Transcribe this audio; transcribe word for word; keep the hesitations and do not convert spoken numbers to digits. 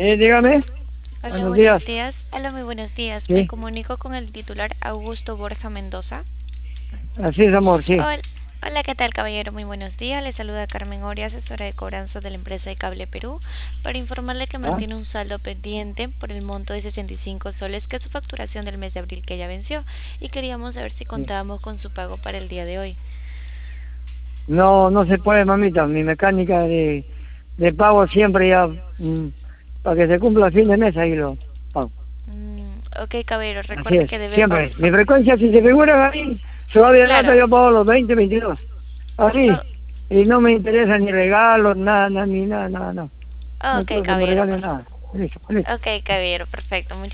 Eh, dígame. Hola, Buenos buenos días. días. Hola, muy buenos días. Me Sí. comunico con el titular Augusto Borja Mendoza. Así es, amor, sí. Hola, hola, ¿qué tal, caballero? Muy buenos días. Le saluda Carmen Oria, asesora de cobranza de la empresa de Cable Perú, para informarle que ¿Ah? mantiene un saldo pendiente por el monto de sesenta y cinco soles, que es su facturación del mes de abril que ya venció, y queríamos saber si Sí. contábamos con su pago para el día de hoy. No, no se puede, mamita. Mi mecánica de, de pago siempre ya, mm, para que se cumpla el fin de mes, ahí lo pago. Mm, ok, caballero, Así recuerde es, que debe pagar. siempre. Mi frecuencia, si se figura ahí, suave de Claro. nata, yo pago los veinte, veintidós. Oh, Así. Y no me interesa ni regalos, nada, nada, ni nada, nada, no. No ok, quiero que me caballero, regalen perfecto. nada. Listo, listo. Ok, caballero, perfecto.